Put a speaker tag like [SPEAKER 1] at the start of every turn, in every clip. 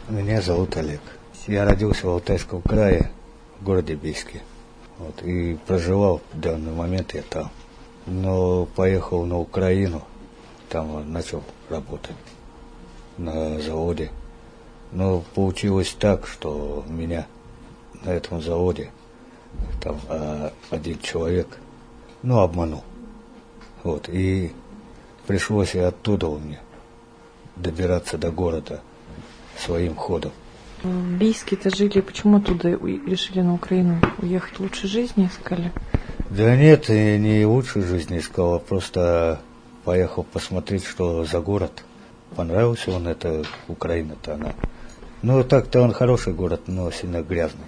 [SPEAKER 1] Меня зовут Олег. Я родился в Алтайском крае, в городе Бийске. Вот, и проживал в данный момент я там. Но поехал на Украину, там начал работать на заводе. Но получилось так, что меня на этом заводе там один человек, обманул. Вот, и пришлось и оттуда у меня добираться до города своим ходом.
[SPEAKER 2] В Бийске-то жили, почему оттуда решили на Украину уехать? Лучшей жизни искали?
[SPEAKER 1] Да нет, я не лучшей жизни искал, а просто поехал посмотреть, что за город. Понравился он, это Украина-то она. Ну, так-то он хороший город, но сильно грязный.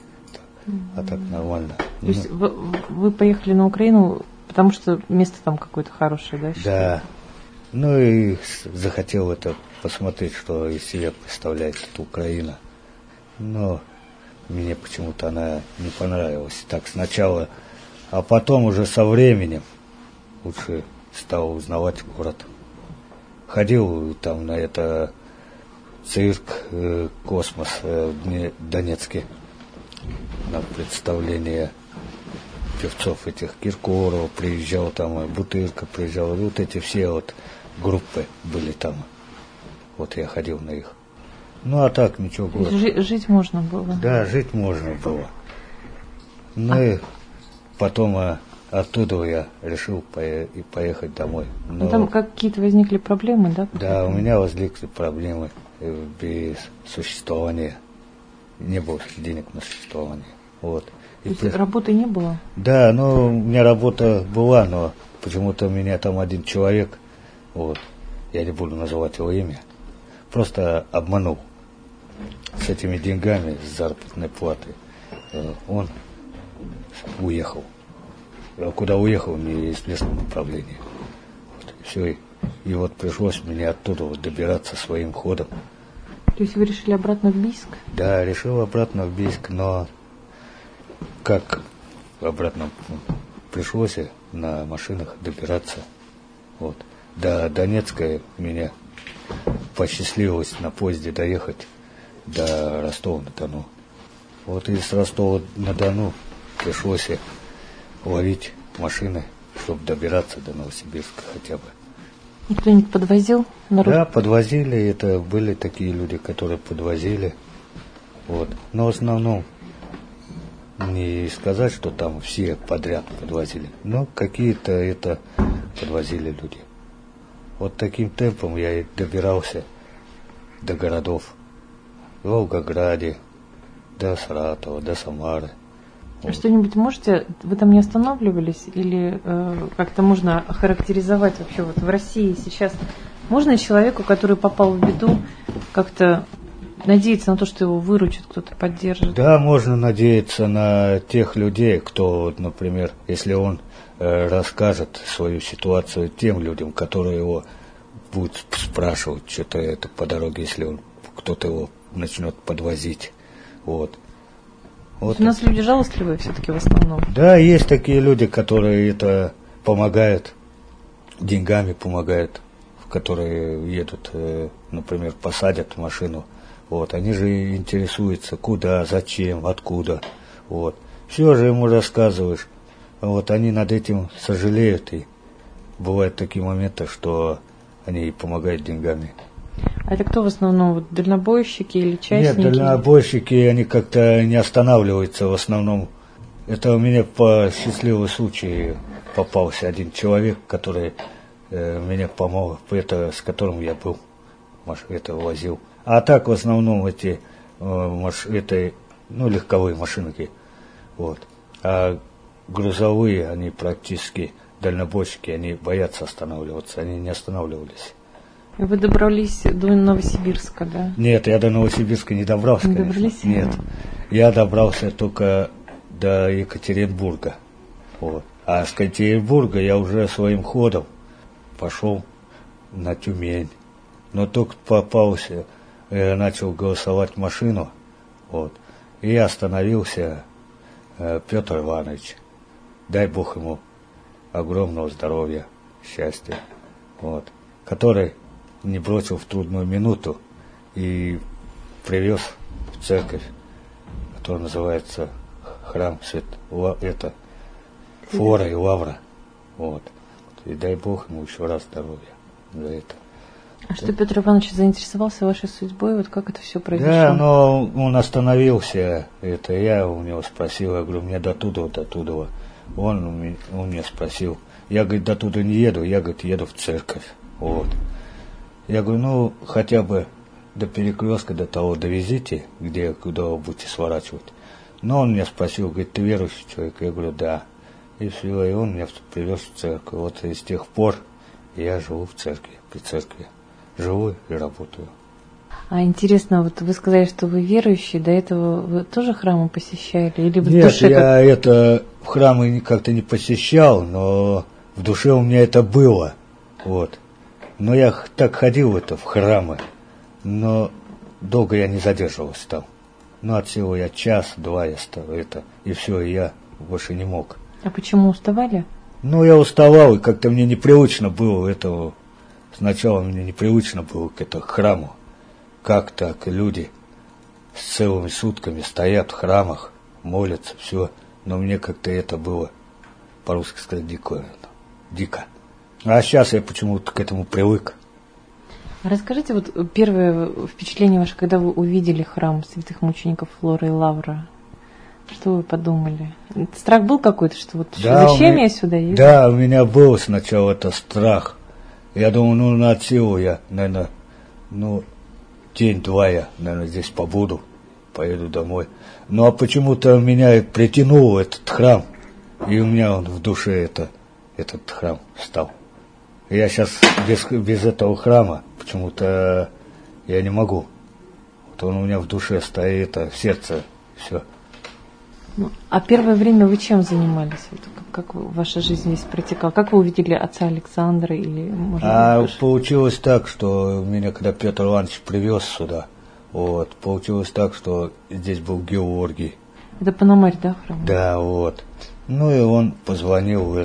[SPEAKER 1] А так нормально.
[SPEAKER 2] То есть вы поехали на Украину, потому что место там какое-то хорошее, да?
[SPEAKER 1] Да. Ну и захотел это посмотреть, что из себя представляет эта Украина. Но мне почему-то она не понравилась. Так сначала, а потом уже со временем лучше стал узнавать город. Ходил там на это цирк «Космос» в Донецке на представление певцов этих. Киркоров приезжал там, Бутырка приезжал. Вот эти все вот группы были там. Вот я ходил на их. Ну, а так ничего было.
[SPEAKER 2] Жить можно было?
[SPEAKER 1] Да, жить можно было. Ну и потом оттуда я решил поехать домой.
[SPEAKER 2] Но там какие-то возникли проблемы, да?
[SPEAKER 1] Да, у меня возникли проблемы без существования. Не было денег на существование. Вот.
[SPEAKER 2] То есть работы не было?
[SPEAKER 1] Да, у меня работа была, но почему-то меня там один человек, вот, я не буду называть его имя, просто обманул с этими деньгами, с заработной платой. Он уехал. А куда уехал, неизвестно направление. Вот, и все. И вот пришлось мне оттуда вот добираться своим ходом.
[SPEAKER 2] То есть вы решили обратно в Бийск?
[SPEAKER 1] Да, решил обратно в Бийск, но как обратно пришлось на машинах добираться. Вот. До Донецка меня посчастливилось на поезде доехать до Ростова-на-Дону. Вот и с Ростова-на-Дону пришлось ловить машины, чтобы добираться до Новосибирска хотя бы.
[SPEAKER 2] И кто-нибудь подвозил?
[SPEAKER 1] Да, подвозили. Это были такие люди, которые подвозили. Вот. Но в основном не сказать, что там все подряд подвозили. Но какие-то это подвозили люди. Вот таким темпом я и добирался до городов. В Волгограде, до Саратова, до Самары.
[SPEAKER 2] Вот. Что-нибудь можете? Вы там не останавливались? Или как-то можно охарактеризовать вообще вот в России сейчас? Можно человеку, который попал в беду, как-то надеяться на то, что его выручит, кто-то поддержит?
[SPEAKER 1] Да, можно надеяться на тех людей, кто, например, если он расскажет свою ситуацию тем людям, которые его будут спрашивать что-то это по дороге, если кто-то его начнет подвозить. Вот.
[SPEAKER 2] Вот. У нас люди жалостливые все-таки в основном.
[SPEAKER 1] Да, есть такие люди, которые это помогают, деньгами помогают, которые едут, например, посадят в машину. Вот, они же интересуются, куда, зачем, откуда. Вот. Все же ему рассказываешь. Вот, они над этим сожалеют. И бывают такие моменты, что они помогают деньгами.
[SPEAKER 2] А это кто в основном? Вот дальнобойщики или частники?
[SPEAKER 1] Нет, дальнобойщики, они как-то не останавливаются в основном. Это у меня по счастливому случаю попался один человек, который меня помог, с которым я был, это возил. А так в основном эти легковые машинки. Вот. А грузовые, они практически, дальнобойщики, они боятся останавливаться, они не останавливались.
[SPEAKER 2] И вы добрались до Новосибирска, да?
[SPEAKER 1] Нет, я до Новосибирска не добрался,
[SPEAKER 2] не
[SPEAKER 1] конечно.
[SPEAKER 2] Добрались?
[SPEAKER 1] Нет, я добрался только до Екатеринбурга. Вот. А с Екатеринбурга я уже своим ходом пошел на Тюмень. Но только попался, начал голосовать в машину, вот, и остановился Петр Иванович. Дай Бог ему огромного здоровья, счастья, вот, который не бросил в трудную минуту и привез в церковь, которая называется храм Флора и Лавра. Вот. И дай Бог ему еще раз здоровья за это.
[SPEAKER 2] А что Петр Иванович заинтересовался вашей судьбой? Вот как это все произошло?
[SPEAKER 1] Да, но он остановился. Это я у него спросил, я говорю, мне до туда. Он меня спросил. Я, говорит, до туда не еду, я, говорит, еду в церковь. Вот. Я говорю, ну, хотя бы до перекрестка, до того довезите, куда вы будете сворачивать. Но он меня спросил, говорит, ты верующий человек? Я говорю, да. И все, и он меня привез в церковь. Вот и с тех пор я живу в церкви, при церкви. Живу и работаю.
[SPEAKER 2] А интересно, вот вы сказали, что вы верующий, до этого вы тоже храмы посещали? Или в
[SPEAKER 1] Нет,
[SPEAKER 2] душе
[SPEAKER 1] я это в храмы как-то не посещал, но в душе у меня это было. Вот. Но я так ходил в храмы, но долго я не задерживался там. Ну, от всего я час-два я стал и все, и я больше не мог.
[SPEAKER 2] А почему уставали?
[SPEAKER 1] Ну, я уставал, и как-то мне непривычно было этого. Сначала мне непривычно было к храму. Как так люди с целыми сутками стоят в храмах, молятся, все. Но мне как-то это было, по-русски сказать, дико. А сейчас я почему-то к этому привык.
[SPEAKER 2] Расскажите, вот первое впечатление ваше, когда вы увидели храм святых мучеников Флоры и Лавра. Что вы подумали? Страх был какой-то, что вот
[SPEAKER 1] да,
[SPEAKER 2] зачем я сюда еду?
[SPEAKER 1] Да, у меня был сначала это страх. Я думал, на отсилу я, наверное, день-два я, наверное, здесь побуду, поеду домой. Ну, а почему-то меня притянул этот храм, и у меня он в душе этот храм стал. Я сейчас без этого храма почему-то я не могу. Вот он у меня в душе стоит, в сердце, все.
[SPEAKER 2] А первое время вы чем занимались? Как ваша жизнь здесь протекала? Как вы увидели отца Александра? Или, может,
[SPEAKER 1] получилось так, что меня, когда Петр Иванович привез сюда, вот, получилось так, что здесь был Георгий.
[SPEAKER 2] Это Пономарь, да, храм?
[SPEAKER 1] Да, вот. Ну и он позвонил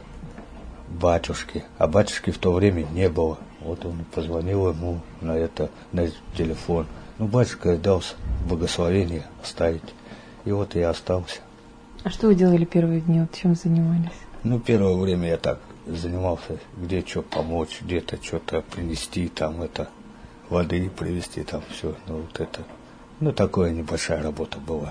[SPEAKER 1] батюшке, а батюшки в то время не было. Вот он позвонил ему на телефон. Ну, батюшка дал благословение оставить. И вот я остался.
[SPEAKER 2] А что вы делали первые дни? Вот чем занимались?
[SPEAKER 1] Ну, первое время я так занимался, где что помочь, где-то что-то принести, там воды привезти, там все. Такое небольшая работа была.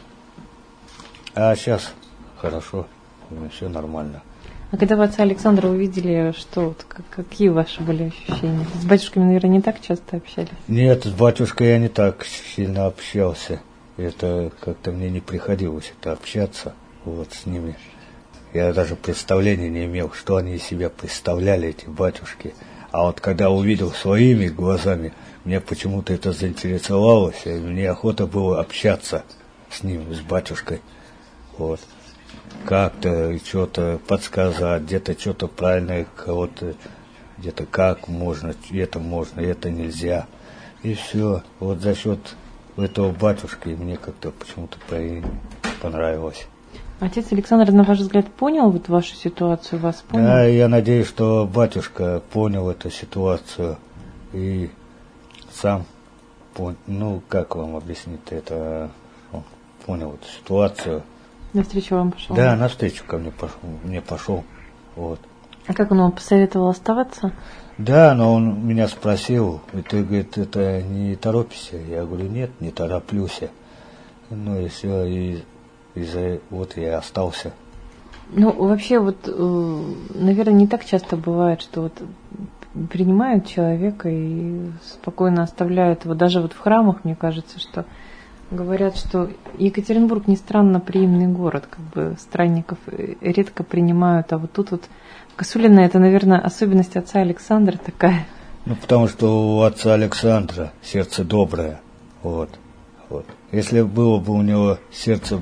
[SPEAKER 1] А сейчас хорошо, все нормально.
[SPEAKER 2] А когда вы отца Александра увидели, какие ваши были ощущения? С батюшками, наверное, не так часто общались?
[SPEAKER 1] Нет, с батюшкой я не так сильно общался. Это как-то мне не приходилось общаться с ними. Я даже представления не имел, что они из себя представляли, эти батюшки. А вот когда увидел своими глазами, мне почему-то это заинтересовалось, и мне охота было общаться с ним, с батюшкой. Вот. Как-то что-то подсказать, где-то что-то правильное, кого-то где-то как можно, это нельзя. И все. Вот за счет этого батюшки мне как-то почему-то понравилось.
[SPEAKER 2] Отец Александр, на ваш взгляд, понял вашу ситуацию, вас понял?
[SPEAKER 1] Да, я надеюсь, что батюшка понял эту ситуацию и сам понял, как вам объяснить это, он понял эту ситуацию.
[SPEAKER 2] Навстречу вам пошел?
[SPEAKER 1] Да, навстречу ко мне пошел. Вот.
[SPEAKER 2] А как он вам посоветовал оставаться?
[SPEAKER 1] Да, но он меня спросил, и ты, говорит, это не торопишься? Я говорю, нет, не тороплюсь. Ну и все, и я остался.
[SPEAKER 2] Ну, вообще, наверное, не так часто бывает, что принимают человека и спокойно оставляют его. Даже в храмах, мне кажется, что говорят, что Екатеринбург не странно приимный город, странников редко принимают, а тут Косулина, это, наверное, особенность отца Александра такая.
[SPEAKER 1] Ну, потому что у отца Александра сердце доброе. Вот. Если было бы у него сердце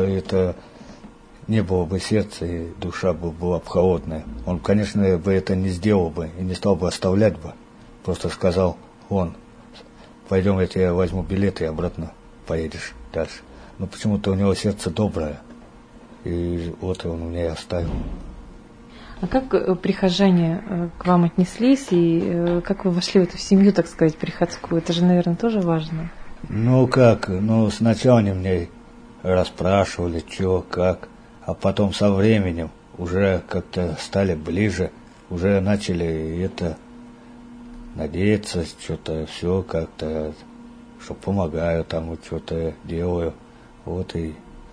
[SPEAKER 1] не было бы сердца, и душа была бы холодная, он, конечно, это не сделал бы и не стал бы оставлять бы. Просто сказал, пойдем, я тебе возьму билет и обратно поедешь дальше. Но почему-то у него сердце доброе, и он меня и оставил.
[SPEAKER 2] А как прихожане к вам отнеслись, и как вы вошли в эту семью, так сказать, приходскую? Это же, наверное, тоже важно.
[SPEAKER 1] Ну как, ну сначала они мне расспрашивали, что, как, а потом со временем уже как-то стали ближе, уже начали это надеяться, что-то все как-то, что помогаю, там вот что-то делаю, вот и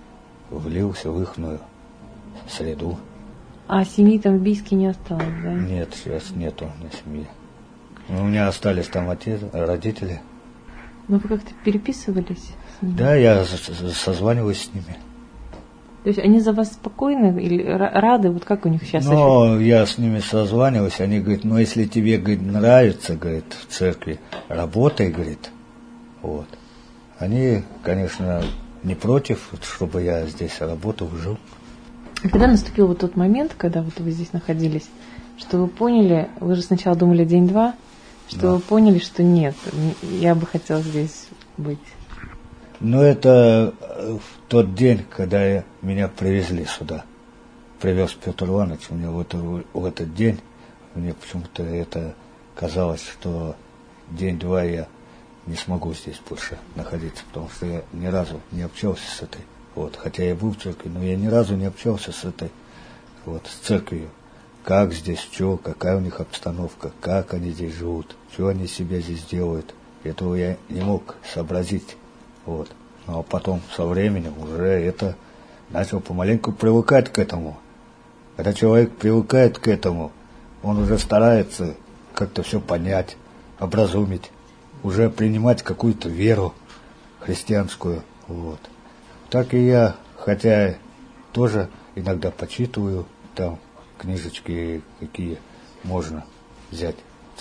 [SPEAKER 1] влился в ихную среду.
[SPEAKER 2] А семьи там в Бийске не осталось, да?
[SPEAKER 1] Нет, сейчас нету у меня семьи. У меня остались там отец, родители.
[SPEAKER 2] Ну вы как-то переписывались с ними?
[SPEAKER 1] Да, я созваниваюсь с ними.
[SPEAKER 2] То есть они за вас спокойны или рады? Вот как у них сейчас?
[SPEAKER 1] Но я с ними созваниваюсь, они говорят, ну если тебе, говорит, нравится, говорит, в церкви, работай, говорит, вот. Они, конечно, не против, чтобы я здесь работал, жил.
[SPEAKER 2] А когда наступил вот тот момент, когда вот вы здесь находились, что вы поняли, вы же сначала думали день-два, что
[SPEAKER 1] Да.
[SPEAKER 2] вы поняли, что нет, я бы хотел здесь быть.
[SPEAKER 1] Ну, это в тот день, когда меня привезли сюда. Привез Петр Иванович. Мне в этот день, мне почему-то это казалось, что день-два я не смогу здесь больше находиться, потому что я ни разу не общался с этой. Вот, хотя я был в церкви, но я ни разу не общался с этой, вот, с церковью. Как здесь, что, какая у них обстановка, как они здесь живут, что они себе здесь делают. Этого я не мог сообразить. Вот. Ну, а потом со временем уже это начал помаленьку привыкать к этому. Когда человек привыкает к этому, он уже старается как-то все понять, образумить, уже принимать какую-то веру христианскую. Вот. Так и я, хотя тоже иногда почитываю там книжечки, какие можно взять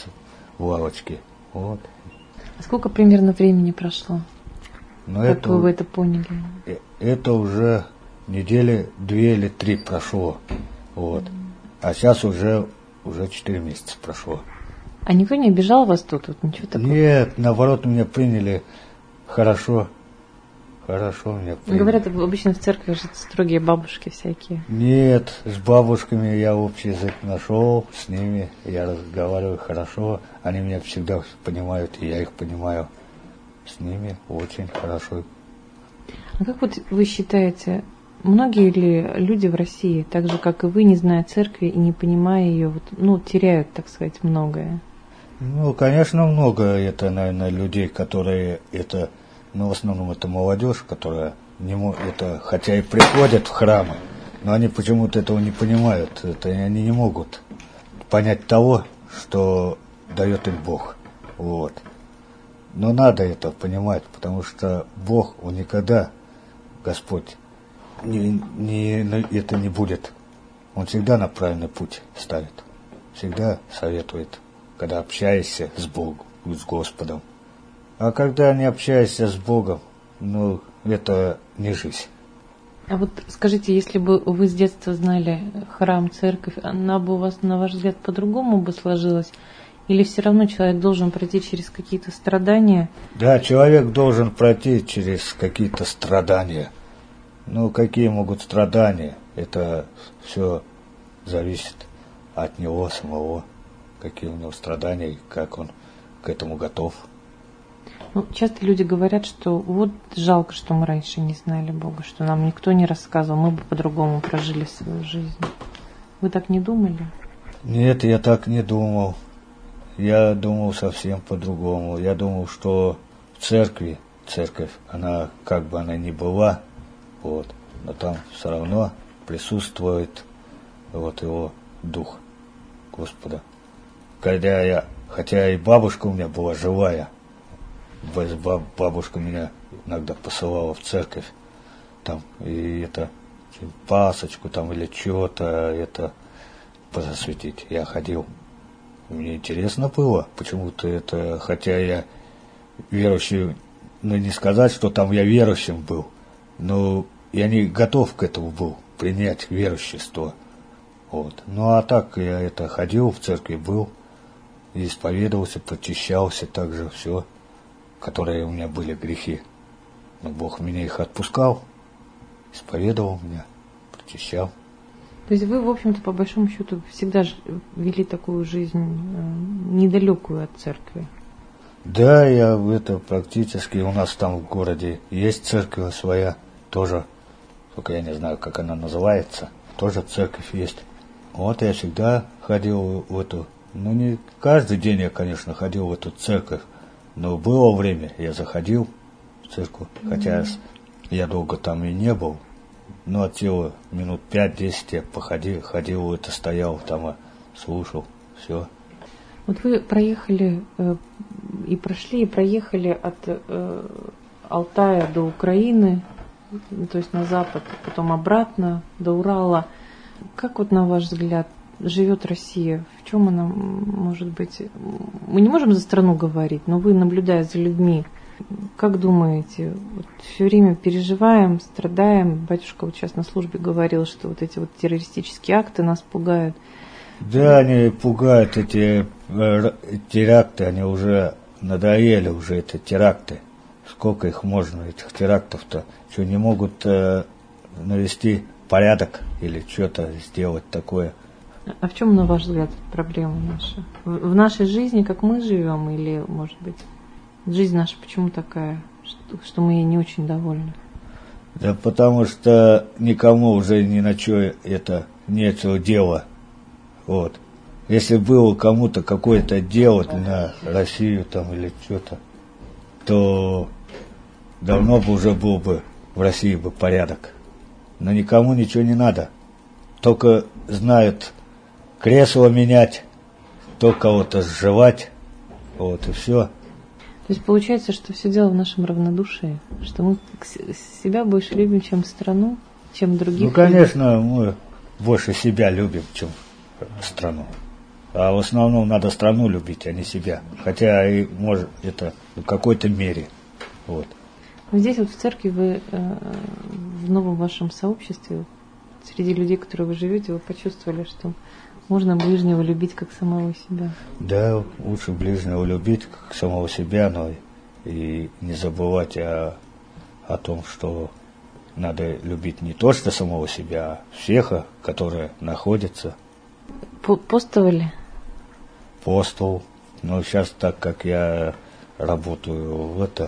[SPEAKER 1] в лавочке. Вот.
[SPEAKER 2] А сколько примерно времени прошло?
[SPEAKER 1] Но
[SPEAKER 2] как вы это поняли?
[SPEAKER 1] Это уже недели 2 или 3 прошло. Вот. А сейчас уже 4 месяца прошло.
[SPEAKER 2] А никто не обижал вас тут? Вот ничего такого?
[SPEAKER 1] Нет, наоборот, меня приняли хорошо. Хорошо меня приняли.
[SPEAKER 2] Говорят, обычно в церкви же строгие бабушки всякие.
[SPEAKER 1] Нет, с бабушками я общий язык нашел, с ними я разговариваю хорошо. Они меня всегда понимают, и я их понимаю. С ними очень хорошо.
[SPEAKER 2] А как вот вы считаете, многие ли люди в России, так же как и вы, не зная церкви и не понимая ее, вот, ну, теряют, так сказать, многое?
[SPEAKER 1] Ну, конечно, много это, наверное, людей, которые это, ну, в основном это молодежь, которая не это, хотя и приходят в храмы, но они почему-то этого не понимают. Это они не могут понять того, что дает им Бог. Вот. Но надо это понимать, потому что Бог, Он никогда, Господь, это не будет. Он всегда на правильный путь ставит. Всегда советует, когда общаешься с Богом, с Господом. А когда не общаешься с Богом, ну, это не жизнь.
[SPEAKER 2] А вот скажите, если бы вы с детства знали храм, церковь, она бы у вас, на ваш взгляд, по-другому бы сложилась? Или все равно человек должен пройти через какие-то страдания?
[SPEAKER 1] Да, человек должен пройти через какие-то страдания. Ну, какие могут страдания? Это все зависит от него самого. Какие у него страдания и как он к этому готов.
[SPEAKER 2] Ну, часто люди говорят, что вот жалко, что мы раньше не знали Бога, что нам никто не рассказывал, мы бы по-другому прожили свою жизнь. Вы так не думали?
[SPEAKER 1] Нет, я так не думал. Я думал совсем по-другому. Я думал, что в церкви, церковь, она как бы она ни была, вот, но там все равно присутствует вот его дух Господа. Хотя и бабушка у меня была живая, бабушка меня иногда посылала в церковь, там, и это, пасочку там или чего-то, это, посвятить. Я ходил. Мне интересно было, почему-то это, хотя я верующий, ну не сказать, что там я верующим был, но я не готов к этому был, принять верующество. Вот. Ну а так я это ходил в церкви, был, исповедовался, прочищался, также все, которые у меня были грехи. Но Бог меня их отпускал, исповедовал меня, прочищал.
[SPEAKER 2] То есть вы, в общем-то, по большому счету, всегда вели такую жизнь недалекую от церкви?
[SPEAKER 1] Да, я это практически, у нас там в городе есть церковь своя, тоже, только я не знаю, как она называется, тоже церковь есть. Вот я всегда ходил в эту, ну не каждый день я, конечно, ходил в эту церковь, но было время, я заходил в церковь, хотя я долго там и не был, но от силы минут 5-10 я ходил, это стоял там, слушал, все.
[SPEAKER 2] Вот вы проехали и проехали от Алтая до Украины, то есть на запад, потом обратно до Урала. Как вот на ваш взгляд живет Россия? В чем она может быть? Мы не можем за страну говорить, но вы, наблюдая за людьми, как думаете, вот все время переживаем, страдаем? Батюшка вот сейчас на службе говорил, что вот эти вот террористические акты нас пугают.
[SPEAKER 1] Да, они пугают, эти теракты, они уже надоели, уже эти теракты. Сколько их можно, этих терактов-то? Что, не могут навести порядок или что-то сделать такое?
[SPEAKER 2] А в чем, на ваш взгляд, проблема наша? В нашей жизни, как мы живем, или, может быть, жизнь наша почему такая, что мы ей не очень довольны?
[SPEAKER 1] Да потому что никому уже ни на что это нечего дела. Вот. Если было кому-то какое-то дело на Россию там или что-то, то давно бы уже был бы в России бы порядок. Но никому ничего не надо. Только знают кресло менять, то кого-то сживать, вот и все.
[SPEAKER 2] То есть получается, что все дело в нашем равнодушии, что мы себя больше любим, чем страну, чем других.
[SPEAKER 1] Ну, конечно, мы больше себя любим, чем страну. А в основном надо страну любить, а не себя. Хотя и может это в какой-то мере. Вот.
[SPEAKER 2] Здесь вот в церкви вы в новом вашем сообществе, среди людей, которые вы живете, вы почувствовали, что можно ближнего любить как самого себя. Да,
[SPEAKER 1] лучше ближнего любить как самого себя, но и не забывать о том, что надо любить не то, что самого себя, а всех, которые находятся.
[SPEAKER 2] Постовали?
[SPEAKER 1] Постовал. Но сейчас, так как я работаю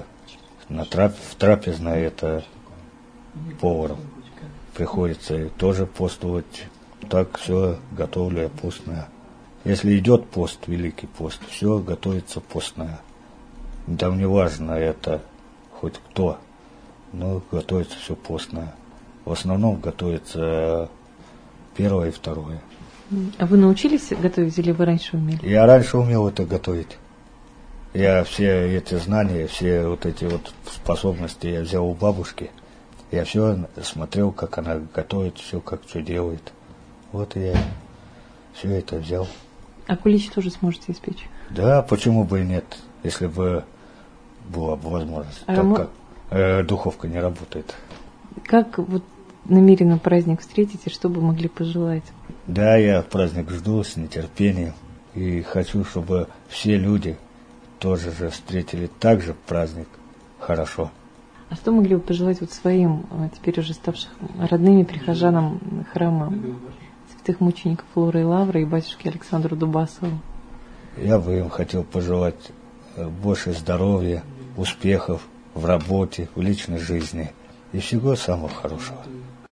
[SPEAKER 1] в трапезной, это поваром, приходится тоже постовать. Так все готовлю я постное. Если идет пост, великий пост, все готовится постное. Там не важно это хоть кто, но готовится все постное. В основном готовится первое и второе.
[SPEAKER 2] А вы научились готовить или вы раньше умели?
[SPEAKER 1] Я раньше умел это готовить. Я все эти знания, все вот эти вот способности я взял у бабушки. Я все смотрел, как она готовит, все как что делает. Вот я все это взял.
[SPEAKER 2] А куличи тоже сможете испечь?
[SPEAKER 1] Да, почему бы и нет, если бы была бы возможность. Так как духовка не работает.
[SPEAKER 2] Как вот намеренно праздник встретите, что бы могли пожелать?
[SPEAKER 1] Да, я праздник жду с нетерпением. И хочу, чтобы все люди тоже же встретили так же праздник хорошо.
[SPEAKER 2] А что могли бы пожелать вот своим, теперь уже ставших родными прихожанам храма святых мучеников Флоры и Лавры и батюшке Александру Дубасову?
[SPEAKER 1] Я бы им хотел пожелать больше здоровья, успехов в работе, в личной жизни и всего самого хорошего.